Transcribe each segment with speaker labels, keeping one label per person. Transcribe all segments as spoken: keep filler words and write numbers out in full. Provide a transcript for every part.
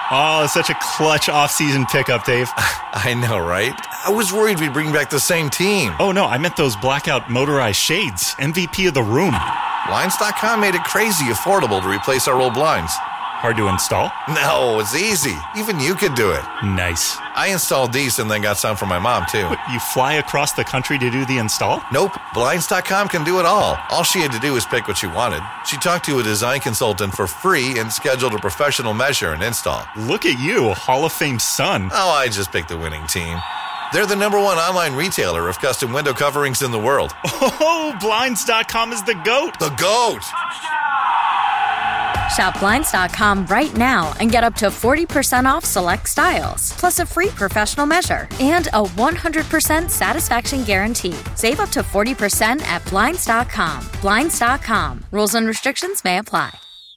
Speaker 1: Oh, such a clutch off-season pickup, Dave.
Speaker 2: I know, right? I was worried we'd bring back the same team.
Speaker 1: Oh, no, I meant those blackout motorized shades. M V P of the room.
Speaker 2: Blinds dot com made it crazy affordable to replace our old blinds.
Speaker 1: Hard to install?
Speaker 2: No, it's easy. Even you could do it.
Speaker 1: Nice.
Speaker 2: I installed these and then got some for my mom, too.
Speaker 1: What, you fly across the country to do the install?
Speaker 2: Nope. Blinds dot com can do it all. All she had to do was pick what she wanted. She talked to a design consultant for free and scheduled a professional measure and install.
Speaker 1: Look at you, Hall of Fame son.
Speaker 2: Oh, I just picked the winning team. They're the number one online retailer of custom window coverings in the world.
Speaker 1: Oh, Blinds dot com is the GOAT.
Speaker 2: The GOAT!
Speaker 3: Shop Blinds dot com right now and get up to forty percent off select styles, plus a free professional measure and a one hundred percent satisfaction guarantee. Save up to forty percent at Blinds dot com. Blinds dot com. Rules and restrictions may apply.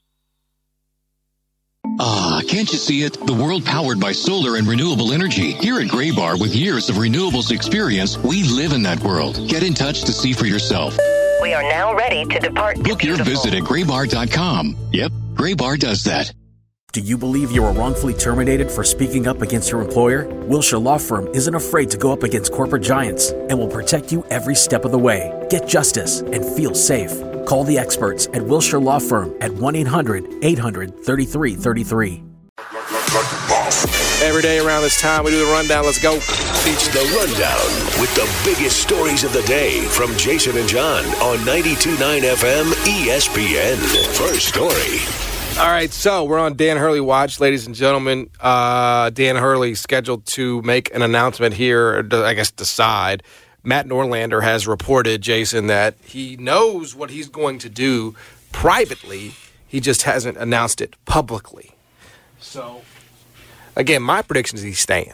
Speaker 4: Ah, can't you see it? The world powered by solar and renewable energy. Here at Graybar, with years of renewables experience, we live in that world. Get in touch to see for yourself.
Speaker 5: We are now ready to depart.
Speaker 4: Book your visit at graybar dot com. Yep, Graybar does that.
Speaker 6: Do you believe you were wrongfully terminated for speaking up against your employer? Wilshire Law Firm isn't afraid to go up against corporate giants and will protect you every step of the way. Get justice and feel safe. Call the experts at Wilshire Law Firm at one eight hundred eight hundred thirty-three thirty-three.
Speaker 7: Every day around this time, we do the rundown. Let's go.
Speaker 8: It's the rundown with the biggest stories of the day from Jason and John on ninety-two point nine F M E S P N. First story.
Speaker 7: All right, so we're on Dan Hurley Watch, ladies and gentlemen. Uh, Dan Hurley scheduled to make an announcement here, or I guess decide. Matt Norlander has reported, Jason, that he knows what he's going to do privately. He just hasn't announced it publicly. So, again, my prediction is he's staying.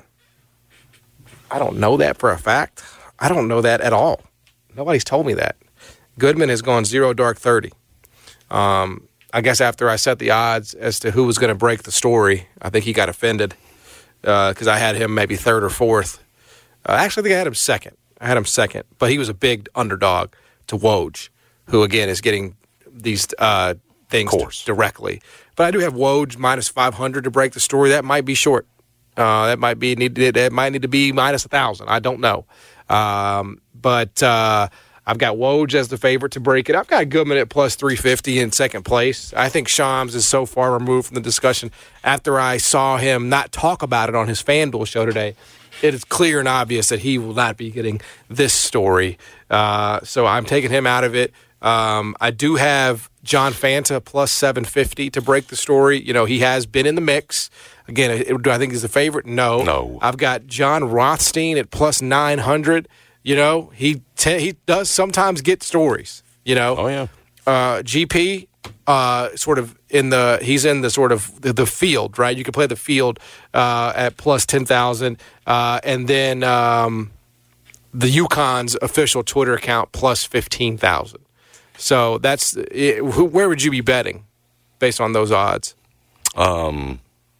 Speaker 7: I don't know that for a fact. I don't know that at all. Nobody's told me that. Goodman has gone zero dark thirty. Um, I guess after I set the odds as to who was going to break the story, I think he got offended because uh, I had him maybe third or fourth. Uh, actually, I think I had him second. I had him second, but he was a big underdog to Woj, who, again, is getting these uh, things directly. But I do have Woj minus five hundred to break the story. That might be short. Uh, that might be need. That might need to be minus one thousand. I don't know. Um, but uh, I've got Woj as the favorite to break it. I've got Goodman at plus three fifty in second place. I think Shams is so far removed from the discussion after I saw him not talk about it on his FanDuel show today. It is clear and obvious that he will not be getting this story. Uh, so I'm taking him out of it. Um, I do have John Fanta plus seven fifty to break the story. You know, he has been in the mix. Again, do I think he's the favorite? No.
Speaker 9: No.
Speaker 7: I've got John Rothstein at plus nine hundred. You know, he te- he does sometimes get stories, you know.
Speaker 9: Oh, yeah.
Speaker 7: Uh, G P, uh, sort of in the, he's in the sort of the, the field, right? You can play the field uh, at plus ten thousand. Uh, and then um, the UConn's official Twitter account plus fifteen thousand. So that's, it, where would you be betting based on those odds?
Speaker 9: Um,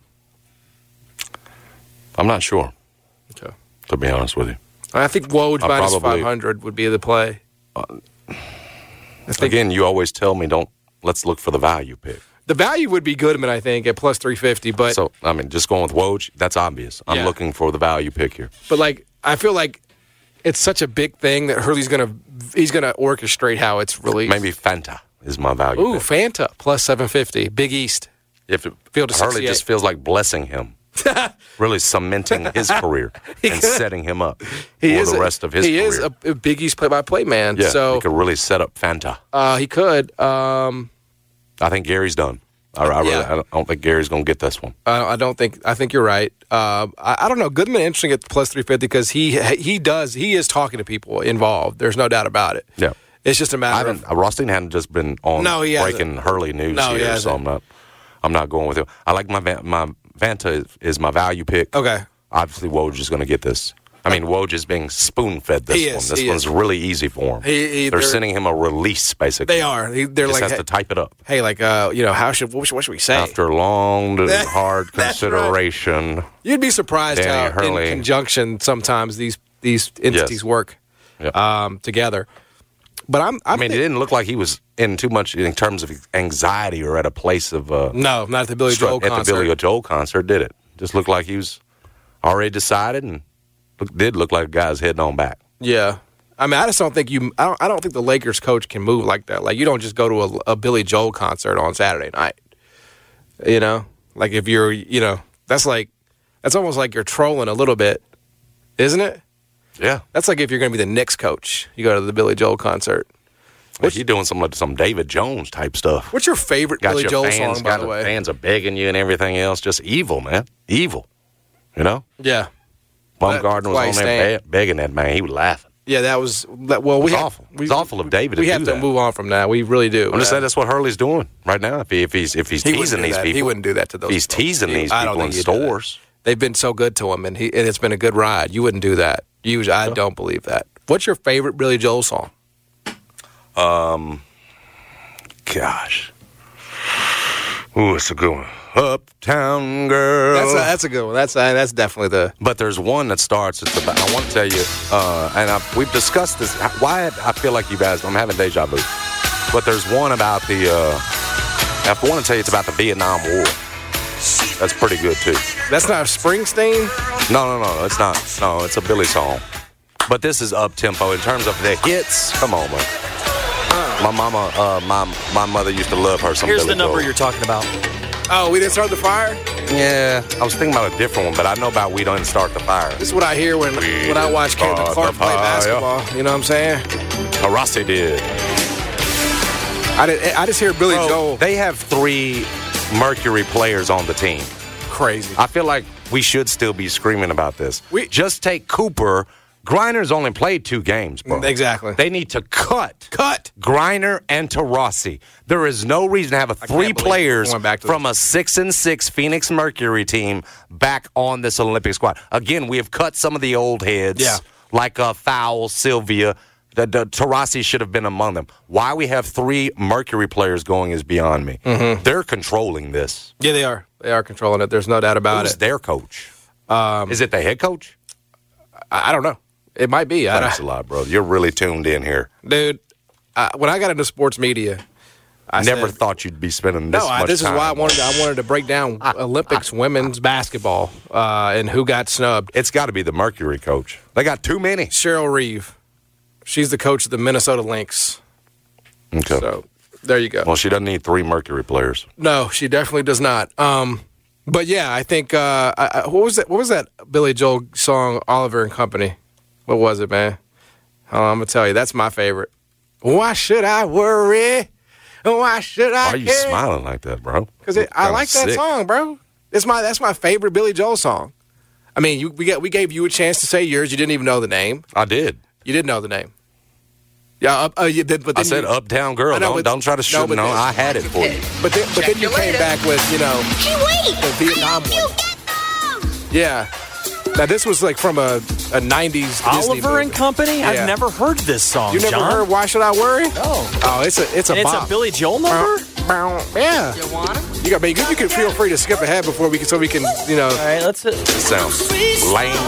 Speaker 9: I'm not sure.
Speaker 7: Okay.
Speaker 9: To be honest with you.
Speaker 7: I think Woj
Speaker 9: I
Speaker 7: minus
Speaker 9: probably,
Speaker 7: five hundred would be the play.
Speaker 9: Uh, again, you always tell me, don't, let's look for the value pick.
Speaker 7: The value would be Goodman, I think, at plus three fifty. But
Speaker 9: so, I mean, just going with Woj, that's obvious. I'm
Speaker 7: yeah.
Speaker 9: looking for the value pick here.
Speaker 7: But, like, I feel like it's such a big thing that Hurley's going to he's gonna orchestrate how it's released.
Speaker 9: Maybe Fanta is my value
Speaker 7: Ooh,
Speaker 9: pick.
Speaker 7: Fanta, plus seven fifty. Big East.
Speaker 9: If it,
Speaker 7: Field of
Speaker 9: Hurley
Speaker 7: sixty-eight.
Speaker 9: just feels like blessing him. Really cementing his career and setting him up
Speaker 7: he
Speaker 9: for
Speaker 7: is
Speaker 9: the
Speaker 7: a,
Speaker 9: rest of his
Speaker 7: he
Speaker 9: career.
Speaker 7: He is a, a Big East play-by-play man.
Speaker 9: Yeah,
Speaker 7: so
Speaker 9: he could really set up Fanta.
Speaker 7: Uh, he could. Um,
Speaker 9: I think Gary's done. I, I really,
Speaker 7: yeah.
Speaker 9: I don't, I don't think Gary's going to get this one.
Speaker 7: I, I don't think. I think you're right. Uh, I, I don't know. Goodman interesting at plus three fifty because he he does he is talking to people involved. There's no doubt about it.
Speaker 9: Yeah,
Speaker 7: it's just a matter
Speaker 9: I
Speaker 7: of.
Speaker 9: uh, Rothstein hadn't just been on
Speaker 7: no, he
Speaker 9: breaking Hurley news
Speaker 7: no,
Speaker 9: here, so I'm not. I'm not going with him. I like my my Vanta is, is my value pick.
Speaker 7: Okay.
Speaker 9: Obviously, Woj is going to get this. I mean, Woj is being spoon-fed this
Speaker 7: he
Speaker 9: one.
Speaker 7: Is,
Speaker 9: this one's
Speaker 7: is.
Speaker 9: really easy for him.
Speaker 7: He, he,
Speaker 9: they're,
Speaker 7: they're
Speaker 9: sending him a release, basically.
Speaker 7: They are. He, they're
Speaker 9: he just
Speaker 7: like,
Speaker 9: has
Speaker 7: hey,
Speaker 9: to type it up.
Speaker 7: Hey, like, uh, you know, how should what, should what should we say?
Speaker 9: After long and hard consideration.
Speaker 7: Right. You'd be surprised
Speaker 9: Danny
Speaker 7: how
Speaker 9: Hurley.
Speaker 7: in conjunction sometimes these these entities
Speaker 9: yes.
Speaker 7: work
Speaker 9: yep.
Speaker 7: um, together. But I'm, I'm
Speaker 9: I mean,
Speaker 7: think-
Speaker 9: it didn't look like he was in too much in terms of anxiety or at a place of uh,
Speaker 7: no, not at the Billy Joel
Speaker 9: at
Speaker 7: concert.
Speaker 9: the Billy Joel concert, did it? Just looked like he was already decided, and look, did look like a guy's heading on back.
Speaker 7: Yeah, I mean, I just don't think you. I don't. I don't think the Lakers coach can move like that. Like you don't just go to a, a Billy Joel concert on Saturday night. You know, like if you're, you know, that's like that's almost like you're trolling a little bit, isn't it?
Speaker 9: Yeah,
Speaker 7: that's like if you're going to be the Knicks coach, you go to the Billy Joel concert.
Speaker 9: Well, you're doing some some David Jones type stuff.
Speaker 7: What's your favorite
Speaker 9: got
Speaker 7: Billy
Speaker 9: your
Speaker 7: Joel
Speaker 9: fans,
Speaker 7: song, by
Speaker 9: got
Speaker 7: the way?
Speaker 9: Fans are begging you and everything else. Just evil, man. Evil. You know?
Speaker 7: Yeah.
Speaker 9: Baumgartner was on there be- begging that man. He was laughing.
Speaker 7: Yeah, that was well. We
Speaker 9: it was
Speaker 7: have,
Speaker 9: awful.
Speaker 7: We,
Speaker 9: it's awful of David.
Speaker 7: We
Speaker 9: to
Speaker 7: have
Speaker 9: do
Speaker 7: to
Speaker 9: that.
Speaker 7: move on from that. We really do.
Speaker 9: I'm just saying that's what Hurley's doing right now. If, he, if he's if he's
Speaker 7: he
Speaker 9: teasing these
Speaker 7: that.
Speaker 9: people,
Speaker 7: he wouldn't do that to those.
Speaker 9: If he's
Speaker 7: people.
Speaker 9: teasing these
Speaker 7: I don't
Speaker 9: people in
Speaker 7: think he'd do that.
Speaker 9: stores.
Speaker 7: They've been so good to him, and he and it's been a good ride. You wouldn't do that. You, I don't believe that. What's your favorite Billy Joel song?
Speaker 9: Um, gosh, ooh, it's a good one. Uptown Girl.
Speaker 7: That's a, that's a good one. That's uh, that's definitely the.
Speaker 9: But there's one that starts. It's about. I want to tell you, uh, and I, we've discussed this. Why I feel like you guys. I'm having deja vu. But there's one about the. Uh, I want to tell you, it's about the Vietnam War. That's pretty good too.
Speaker 7: That's not Springsteen.
Speaker 9: No, no, no. It's not. No, it's a Billy song. But this is up tempo in terms of the hits. Come on, man. My mama, uh, my my mother used to love her some.
Speaker 10: Here's
Speaker 9: Billy
Speaker 10: the number
Speaker 9: Joel.
Speaker 10: you're talking about.
Speaker 7: Oh, We Didn't Start the Fire?
Speaker 9: Yeah, I was thinking about a different one, but I know about We Don't Start the Fire.
Speaker 7: This is what I hear when, when I watch Kendrick Clark play basketball. You know what I'm saying?
Speaker 9: Rossi did.
Speaker 7: I, did, I just hear Billy
Speaker 9: Bro,
Speaker 7: Joel.
Speaker 9: They have three Mercury players on the team.
Speaker 7: Crazy.
Speaker 9: I feel like we should still be screaming about this.
Speaker 7: We,
Speaker 9: Just take Cooper. Griner's only played two games, bro.
Speaker 7: Exactly.
Speaker 9: They need to cut.
Speaker 7: Cut.
Speaker 9: Griner and Taurasi. There is no reason to have a three players from a six and six Phoenix Mercury team back on this Olympic squad. Again, we have cut some of the old heads,
Speaker 7: yeah.
Speaker 9: like uh, Fowl, Sylvia. The, the Taurasi should have been among them. Why we have three Mercury players going is beyond me.
Speaker 7: Mm-hmm.
Speaker 9: They're controlling this.
Speaker 7: Yeah, they are. They are controlling it. There's no doubt about
Speaker 9: Who's
Speaker 7: it.
Speaker 9: their coach?
Speaker 7: Um,
Speaker 9: is it the head coach?
Speaker 7: I, I don't know. It might be.
Speaker 9: Thanks a lot, bro. You're really tuned in here.
Speaker 7: Dude, uh, when I got into sports media, I
Speaker 9: never
Speaker 7: said,
Speaker 9: thought you'd be spending this
Speaker 7: no,
Speaker 9: much
Speaker 7: I, this
Speaker 9: time.
Speaker 7: is why I wanted to, I wanted to break down Olympics women's basketball uh, and who got snubbed.
Speaker 9: It's got to be the Mercury coach. They got too many.
Speaker 7: Cheryl Reeve. She's the coach of the Minnesota Lynx.
Speaker 9: Okay.
Speaker 7: So there you go.
Speaker 9: Well, she doesn't need three Mercury players.
Speaker 7: No, she definitely does not. Um, but yeah, I think uh, I, I, what was that? What was that Billy Joel song? Oliver and Company. What was it, man? Oh, I'm gonna tell you, that's my favorite. Why should I worry? Why should I?
Speaker 9: Why are you
Speaker 7: care?
Speaker 9: smiling like that, bro?
Speaker 7: Because I like that
Speaker 9: sick.
Speaker 7: song, bro. It's my that's my favorite Billy Joel song. I mean, you, we got we gave you a chance to say yours. You didn't even know the name.
Speaker 9: I did.
Speaker 7: You did know the name. Yeah, uh, uh, you did, but then
Speaker 9: I said
Speaker 7: you,
Speaker 9: Uptown Girl.
Speaker 7: know,
Speaker 9: don't,
Speaker 7: but-
Speaker 9: don't try to shoot.
Speaker 7: no, but
Speaker 9: No,
Speaker 7: then-
Speaker 9: I had it for you.
Speaker 7: But then, but then you came back with you know the Vietnam one. Yeah. Now this was like from a, a nineties Disney
Speaker 10: Oliver
Speaker 7: movie.
Speaker 10: and Company?
Speaker 7: Yeah.
Speaker 10: I've never heard this song,
Speaker 7: You never
Speaker 10: John.
Speaker 7: heard Why Should I Worry?
Speaker 10: No.
Speaker 7: Oh, it's a it's a
Speaker 10: And it's
Speaker 7: bop.
Speaker 10: a Billy Joel number?
Speaker 7: Yeah. You want it? You got you, you can feel free to skip ahead before we can so we can you know.
Speaker 10: All right, let's. Uh,
Speaker 9: This sounds lame.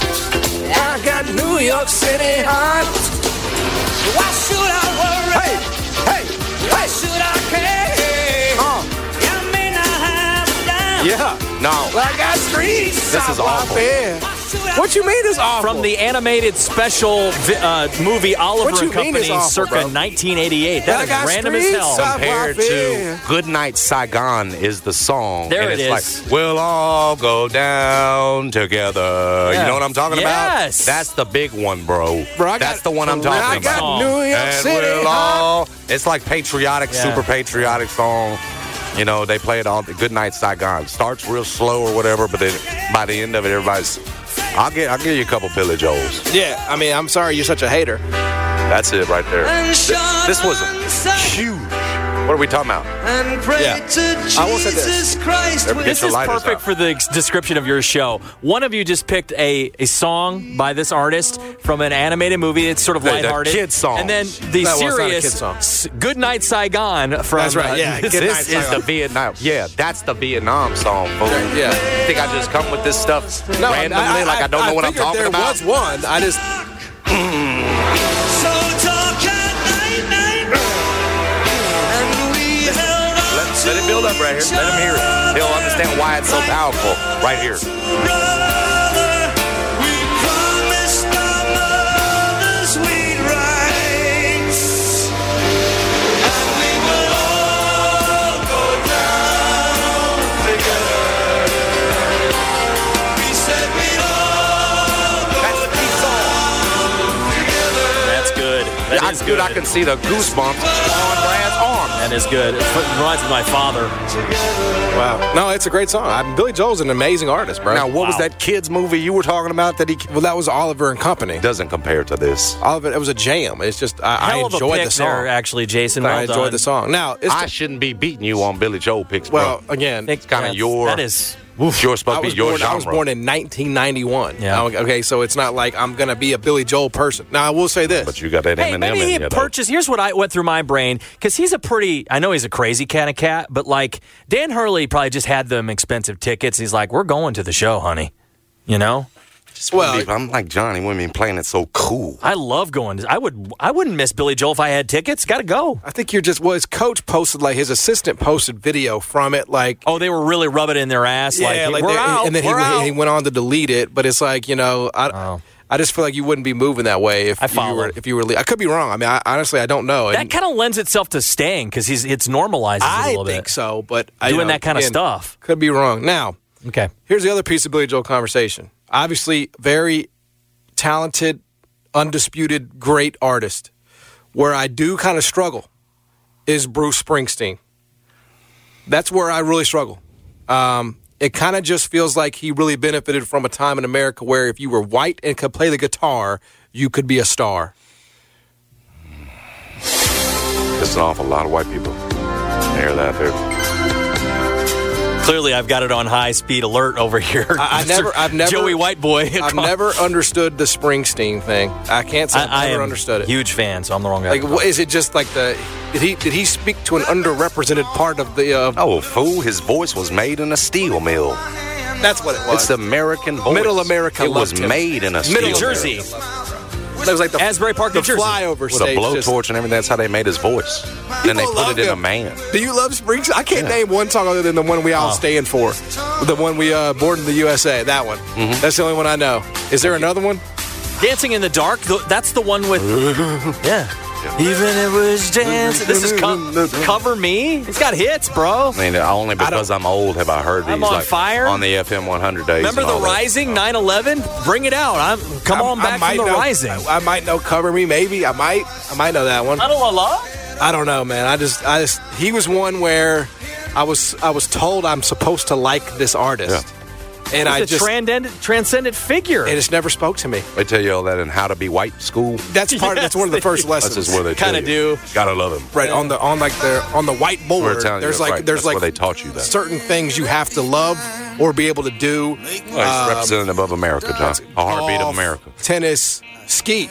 Speaker 7: I got New York City heart. Why should I worry? Hey, hey, why should I care? Uh. You may not have a dime.
Speaker 9: Yeah. No.
Speaker 7: I got streets.
Speaker 9: This is awful.
Speaker 7: What you mean it's awful?
Speaker 10: From the animated special vi- uh, movie Oliver
Speaker 7: What you
Speaker 10: and
Speaker 7: mean it's
Speaker 10: Company,
Speaker 7: awful,
Speaker 10: circa
Speaker 7: bro?
Speaker 10: nineteen eighty-eight.
Speaker 7: I
Speaker 10: That
Speaker 7: got
Speaker 10: is random as
Speaker 7: streets
Speaker 10: hell.
Speaker 7: of-
Speaker 9: Compared
Speaker 7: Why
Speaker 9: to
Speaker 7: fear?
Speaker 9: Good Night Saigon is the song.
Speaker 10: There
Speaker 9: and
Speaker 10: it
Speaker 9: it's
Speaker 10: is.
Speaker 9: like, we'll all go down together.
Speaker 10: Yeah.
Speaker 9: You know what I'm talking
Speaker 10: Yes.
Speaker 9: about? That's the big one, bro.
Speaker 7: Bro, I
Speaker 9: That's
Speaker 7: got-
Speaker 9: the one I'm
Speaker 7: I
Speaker 9: talking
Speaker 7: got
Speaker 9: about.
Speaker 7: New York
Speaker 9: And
Speaker 7: City
Speaker 9: we'll
Speaker 7: heart.
Speaker 9: all, it's like patriotic,
Speaker 10: Yeah.
Speaker 9: super patriotic song. You know, they play it all. Good Night Saigon starts real slow or whatever, but then by the end of it, everybody's. I'll get. I'll give you a couple Billy Joels.
Speaker 7: Yeah, I mean, I'm sorry you're such a hater.
Speaker 9: That's it right there. This, this was huge. What are we talking about?
Speaker 7: Yeah. I will say this.
Speaker 9: Get
Speaker 10: This
Speaker 9: your
Speaker 10: is
Speaker 9: lighters
Speaker 10: perfect
Speaker 9: out.
Speaker 10: for the ex- description of your show. One of you just picked a, a song by this artist from an animated movie. It's sort of
Speaker 9: The- the
Speaker 10: lighthearted.
Speaker 9: kid song.
Speaker 10: And then the
Speaker 7: That was not a
Speaker 10: serious
Speaker 7: kid song.
Speaker 10: S- Good Night Saigon from.
Speaker 7: That's right,
Speaker 10: uh,
Speaker 7: yeah.
Speaker 10: this-
Speaker 7: Good
Speaker 9: This
Speaker 7: Night
Speaker 9: is
Speaker 7: Saigon.
Speaker 9: the Vietnam. Yeah, that's the Vietnam song. Fool.
Speaker 7: Yeah.
Speaker 9: You think I just come with this stuff randomly, like I don't know what I'm
Speaker 7: figured
Speaker 9: talking
Speaker 7: there
Speaker 9: about?
Speaker 7: was one. I just.
Speaker 9: Hold up right here. Let him hear it. He'll understand why it's so powerful right here.
Speaker 10: That
Speaker 9: I,
Speaker 10: is
Speaker 9: dude,
Speaker 10: good.
Speaker 9: I can see the goosebumps on Brad's arm.
Speaker 10: That is good. It reminds me of my father.
Speaker 7: Wow. No, it's a great song. I mean, Billy Joel's an amazing artist, bro.
Speaker 9: Now, what
Speaker 7: wow.
Speaker 9: was that kids movie you were talking about that he
Speaker 7: Well, that was Oliver and Company.
Speaker 9: doesn't compare to this?
Speaker 7: Oliver, it was a jam. It's just I, I
Speaker 10: Hell of a
Speaker 7: enjoyed
Speaker 10: pick
Speaker 7: the song.
Speaker 10: there, actually, Jason. Well
Speaker 7: I enjoyed
Speaker 10: done.
Speaker 7: the song. Now, it's
Speaker 9: I shouldn't be beating you on Billy Joel picks, bro.
Speaker 7: well again.
Speaker 9: It's kind of
Speaker 10: That's-
Speaker 9: your.
Speaker 10: That is.
Speaker 9: You're supposed
Speaker 7: I
Speaker 9: to be
Speaker 7: was,
Speaker 9: your
Speaker 7: born,
Speaker 9: genre.
Speaker 7: I was born in nineteen ninety-one.
Speaker 10: Yeah.
Speaker 7: Okay, so it's not like I'm going to be a Billy Joel person. Now, I will say this.
Speaker 9: But you got that
Speaker 10: Hey,
Speaker 9: Eminem
Speaker 10: maybe
Speaker 9: in
Speaker 10: he
Speaker 9: you, though.
Speaker 10: purchased. Here's what I went through my brain because he's a pretty. I know he's a crazy kind of cat, but like Dan Hurley probably just had them expensive tickets. He's like, "We're going to the show, honey." You know.
Speaker 9: Well, I'm like Johnny. Women playing it so cool.
Speaker 10: I love going. To, I would. I wouldn't miss Billy Joel if I had tickets. Got to go.
Speaker 7: I think you're just, well, his coach posted, like, his assistant posted video from it, like,
Speaker 10: Oh, they were really rubbing it in their ass.
Speaker 7: yeah,
Speaker 10: like,
Speaker 7: like
Speaker 10: we're
Speaker 7: they-
Speaker 10: out.
Speaker 7: and then
Speaker 10: we're
Speaker 7: he,
Speaker 10: out.
Speaker 7: he went on to delete it, but it's like, you know, I,
Speaker 10: Oh.
Speaker 7: I just feel like you wouldn't be moving that way if
Speaker 10: I
Speaker 7: you
Speaker 10: follow.
Speaker 7: were, if you were, le- I could be wrong. I mean, I, honestly, I don't know.
Speaker 10: that
Speaker 7: And
Speaker 10: kind of lends itself to staying because he's it's normalizes it a
Speaker 7: I
Speaker 10: little
Speaker 7: think
Speaker 10: bit.
Speaker 7: so, but I,
Speaker 10: Doing
Speaker 7: you know,
Speaker 10: that kind of
Speaker 7: again,
Speaker 10: stuff.
Speaker 7: Could be wrong. Now,
Speaker 10: Okay.
Speaker 7: here's the other piece of Billy Joel conversation. Obviously, very talented, undisputed, great artist. Where I do kind of struggle is Bruce Springsteen. That's where I really struggle. Um, it kind of just feels like he really benefited from a time in America where if you were white and could play the guitar, you could be a star.
Speaker 9: There's an awful lot of white people. Hear that there?
Speaker 10: Clearly, I've got it on high speed alert over here.
Speaker 7: I, I never, I've never,
Speaker 10: Joey White Boy.
Speaker 7: I've never understood the Springsteen thing. I can't say I've
Speaker 10: I, I
Speaker 7: never
Speaker 10: am
Speaker 7: understood it.
Speaker 10: Huge fan, so I'm the wrong guy.
Speaker 7: Like, what, is it just like the? Did he did he speak to an underrepresented part of the? Uh,
Speaker 9: Oh, fool! His voice was made in a steel mill.
Speaker 7: That's what it was.
Speaker 9: It's the American voice.
Speaker 7: Middle America
Speaker 9: It was
Speaker 7: loved him.
Speaker 9: made in a steel
Speaker 7: Middle
Speaker 10: New
Speaker 9: mill.
Speaker 10: Jersey.
Speaker 7: That was like the
Speaker 10: Asbury Park,
Speaker 7: the
Speaker 10: New Jersey.
Speaker 7: flyover
Speaker 9: With a
Speaker 7: stage. just-
Speaker 9: blowtorch and everything. That's how they made his voice. Then they
Speaker 7: People
Speaker 9: put
Speaker 7: love
Speaker 9: it in a
Speaker 7: him.
Speaker 9: man.
Speaker 7: Do you love Springsteen? I can't name one song other than the one we all
Speaker 10: Oh.
Speaker 7: stand for, the one we uh, Born in the U S A. That one.
Speaker 9: Mm-hmm.
Speaker 7: That's the only one I know. Is there another one?
Speaker 10: Dancing in the Dark. th- That's the one with. Yeah. Even it was dancing. This is co- Cover Me. It's got hits, bro.
Speaker 9: I mean, only because I'm old have I heard these.
Speaker 10: I'm on
Speaker 9: like,
Speaker 10: fire.
Speaker 9: on the F M one hundred days.
Speaker 10: Remember
Speaker 9: and
Speaker 10: The
Speaker 9: all that.
Speaker 10: Rising, nine eleven? Bring it out. I'm come
Speaker 7: I'm-
Speaker 10: on
Speaker 7: I
Speaker 10: back
Speaker 7: might
Speaker 10: from The
Speaker 7: know-
Speaker 10: Rising.
Speaker 7: I, I might know Cover Me. Maybe I might. I might know that one.
Speaker 10: La la la.
Speaker 7: I don't know, man. I just, I just, he was one where I was, I was told I'm supposed to like this artist, and I
Speaker 10: He's a
Speaker 7: just,
Speaker 10: transcendent, transcendent figure.
Speaker 7: it just never spoke to me.
Speaker 9: They tell you all that in How to Be White school.
Speaker 7: That's part.
Speaker 10: Yes,
Speaker 7: that's one of the
Speaker 10: they
Speaker 7: first
Speaker 10: do.
Speaker 7: lessons.
Speaker 9: That's just where they tell
Speaker 10: Kinda
Speaker 9: you.
Speaker 10: do.
Speaker 9: Gotta love him.
Speaker 7: Right on the on like the on the white
Speaker 9: We're
Speaker 7: board.
Speaker 9: telling you
Speaker 7: There's
Speaker 9: that's
Speaker 7: like
Speaker 9: right.
Speaker 7: there's
Speaker 9: That's
Speaker 7: like
Speaker 9: where they taught you that.
Speaker 7: certain things you have to love or be able to do.
Speaker 9: Well, he's
Speaker 7: Um,
Speaker 9: representative of America, John. A heartbeat of
Speaker 7: golf,
Speaker 9: America.
Speaker 7: Tennis, ski,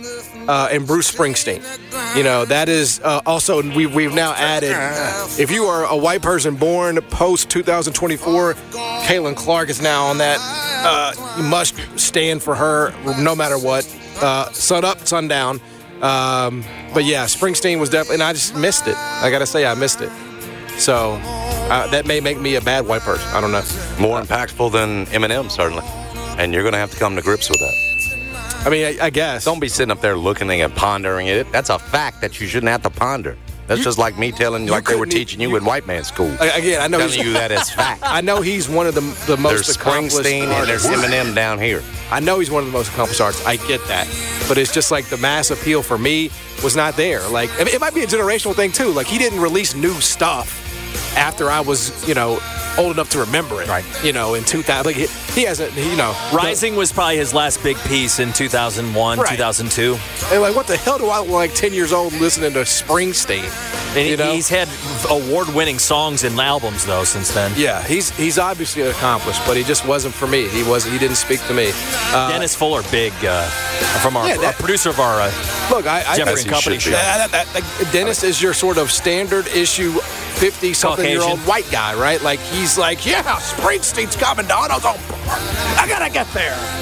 Speaker 7: uh, and Bruce Springsteen. You know that is uh, also we we've now added. If you are a white person born post two thousand twenty-four, Caitlin Clark is now on that. Uh, you must stand for her no matter what. Uh, sun up, sun down. Um, but yeah, Springsteen was definitely, and I just missed it. I gotta say, I missed it. So uh, that may make me a bad white person. I don't know.
Speaker 9: More impactful than Eminem, certainly. And you're going to have to come to grips with that.
Speaker 7: I mean, I, I guess.
Speaker 9: Don't be sitting up there looking and pondering it. That's a fact that you shouldn't have to ponder. That's just like me telling you,
Speaker 7: you
Speaker 9: like they were
Speaker 7: couldn't e-
Speaker 9: teaching you,
Speaker 7: you-
Speaker 9: in white man school.
Speaker 7: I- Again, I know
Speaker 9: telling
Speaker 7: he's-
Speaker 9: you that as fact.
Speaker 7: I know he's one of the the most
Speaker 9: There's
Speaker 7: accomplished
Speaker 9: Springsteen and there's
Speaker 7: artists.
Speaker 9: Eminem down here.
Speaker 7: I know he's one of the most accomplished artists. I get that, but it's just like the mass appeal for me was not there. Like I mean, it might be a generational thing too. Like he didn't release new stuff after I was, you know, old enough to remember it. Right. You know, in two thousand, like he, he hasn't, you know,
Speaker 10: Rising was probably his last big piece in two thousand one,
Speaker 7: Right.
Speaker 10: two thousand two.
Speaker 7: And like, what the hell do I look like ten years old listening to Springsteen?
Speaker 10: And
Speaker 7: You know?
Speaker 10: he's had award-winning songs and albums though since then.
Speaker 7: Yeah, he's he's obviously accomplished, but he just wasn't for me. He wasn't. He didn't speak to me. Uh,
Speaker 10: Dennis Fuller, big uh, from our,
Speaker 7: Yeah, that-
Speaker 10: our producer of our uh,
Speaker 7: Look, I, I
Speaker 10: Jeffrey
Speaker 7: I-
Speaker 10: and Company show.
Speaker 7: That- that- that- like, Dennis is your sort of standard issue fifty-something-year-old
Speaker 10: Caucasian.
Speaker 7: white guy, right? Like, he's like, yeah, Springsteen's coming, Donald's on board. I gotta get there.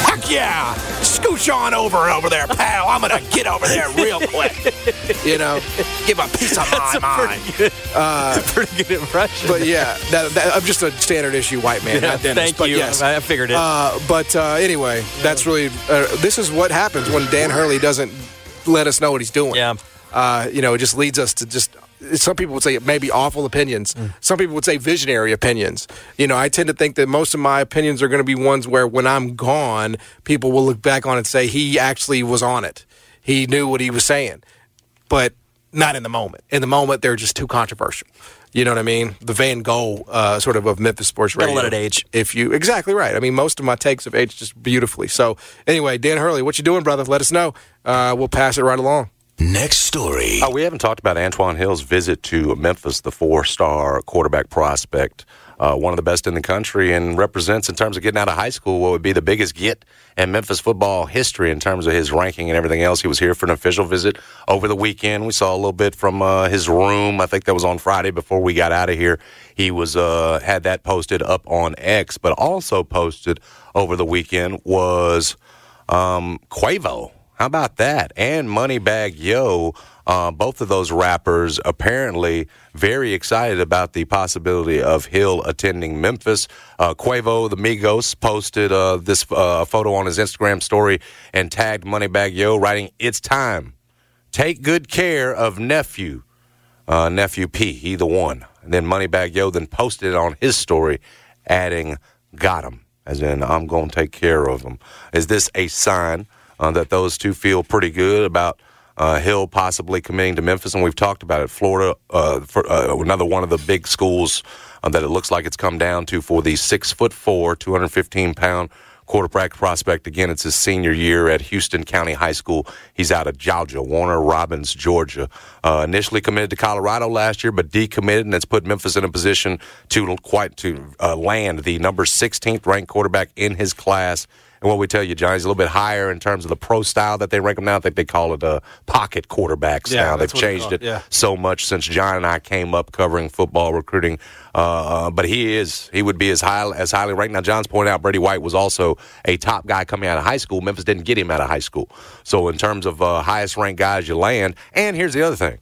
Speaker 7: Heck yeah! Scooch on over over there, pal. I'm going to get over there real quick. You know, give a piece of my mind.
Speaker 10: Pretty good, uh, pretty good impression.
Speaker 7: But yeah, that, that, I'm just a standard issue white man,
Speaker 10: yeah,
Speaker 7: not Dennis.
Speaker 10: Thank
Speaker 7: but
Speaker 10: you.
Speaker 7: Yes.
Speaker 10: I figured it.
Speaker 7: Uh, but uh, anyway, that's really, uh, this is what happens when Dan Hurley doesn't let us know what he's doing.
Speaker 10: Yeah.
Speaker 7: Uh, you know, it just leads us to just, some people would say maybe awful opinions. Mm. Some people would say visionary opinions. You know, I tend to think that most of my opinions are going to be ones where when I'm gone, people will look back on it and say he actually was on it. He knew what he was saying. But not in the moment. In the moment, they're just too controversial. You know what I mean? The Van Gogh uh, sort of of Memphis sports radio.
Speaker 10: Gotta let it age.
Speaker 7: If you exactly right. I mean, most of my takes have aged just beautifully. So anyway, Dan Hurley, what you doing, brother? Let us know. Uh, we'll pass it right along.
Speaker 8: Next story.
Speaker 9: Uh, we haven't talked about Antoine Hill's visit to Memphis, the four-star quarterback prospect, uh, one of the best in the country, and represents in terms of getting out of high school what would be the biggest get in Memphis football history in terms of his ranking and everything else. He was here for an official visit over the weekend. We saw a little bit from uh, his room. I think that was on Friday before we got out of here. He was uh, had that posted up on X, but also posted over the weekend was um, Quavo. How about that? And Moneybagg Yo, uh, both of those rappers apparently very excited about the possibility of Hill attending Memphis. Uh, Quavo, the Migos, posted uh, this uh, photo on his Instagram story and tagged Moneybagg Yo, writing, "It's time. Take good care of nephew, uh, nephew P, either one." And then Moneybagg Yo then posted it on his story, adding, "Got him," as in, I'm going to take care of him. Is this a sign Uh, that those two feel pretty good about uh, Hill possibly committing to Memphis? And we've talked about it. Florida, uh, for, uh, another one of the big schools uh, that it looks like it's come down to for the six foot four, two hundred fifteen pound quarterback prospect. Again, it's his senior year at Houston County High School. He's out of Georgia, Warner Robins, Georgia. Uh, initially committed to Colorado last year, but decommitted, and it's put Memphis in a position to quite to uh, land the number sixteenth ranked quarterback in his class. And what we tell you, John, he's a little bit higher in terms of the pro style that they rank him now. I think they call it a pocket quarterback style.
Speaker 7: Yeah,
Speaker 9: They've changed it
Speaker 7: yeah.
Speaker 9: so much since John and I came up covering football recruiting. Uh, but he is, he would be as high as highly ranked. Now, John's pointed out Brady White was also a top guy coming out of high school. Memphis didn't get him out of high school. So in terms of uh, highest ranked guys you land, and here's the other thing.